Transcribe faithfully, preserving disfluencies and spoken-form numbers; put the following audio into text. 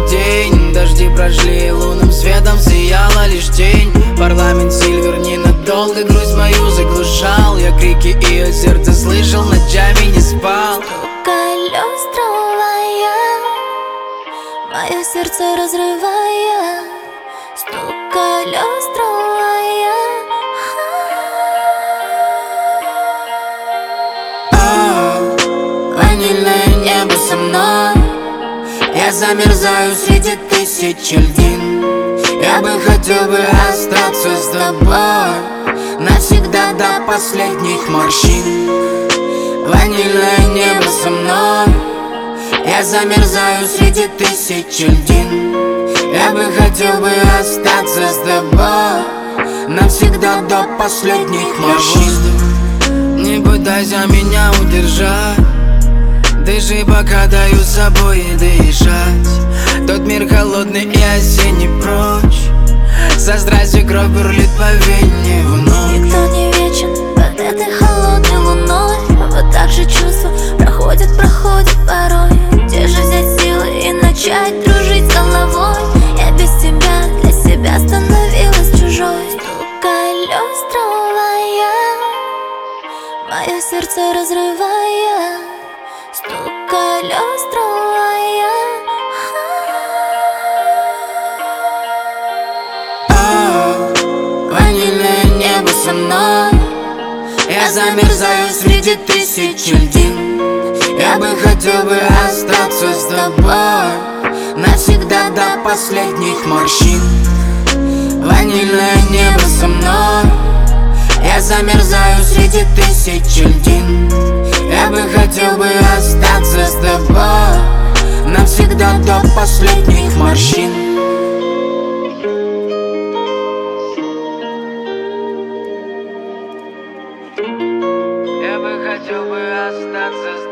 день. Дожди прошли, лунным светом сияла лишь тень. Парламент Сильвер ненадолго грусть мою заглушал. Я крики ее сердца слышал, ночами не спал. Колес трамвая, мое сердце разрывая. Стук колес трамвая. Ванильное небо со мной, я замерзаю среди тысяч льдин. Я бы хотел бы остаться с тобой навсегда до последних морщин. Ванильное небо со мной, я замерзаю среди тысяч льдин. Я бы хотел бы остаться с тобой навсегда до последних морщин. Не пытайся меня удержать, дыши, пока даю собой дышать. Тот мир холодный и осенний прочь, со страстью кровь бурлит по вене вновь. Никто не вечен под этой холодной луной. Вот так же чувства проходят, проходят порой. Где же взять силы и начать дружить с головой? Я без тебя для себя становилась чужой. Стук колес трамвая, мое сердце разрывая. Стук колес трамвая. Ванильное небо со мной, я замерзаю среди тысяч льдин. Я бы хотел бы остаться с тобой навсегда до последних морщин. Ванильное небо со мной, я замерзаю среди тысяч льдин. Я бы хотел бы остаться с тобой навсегда до последних морщин. Я бы хотел бы остаться с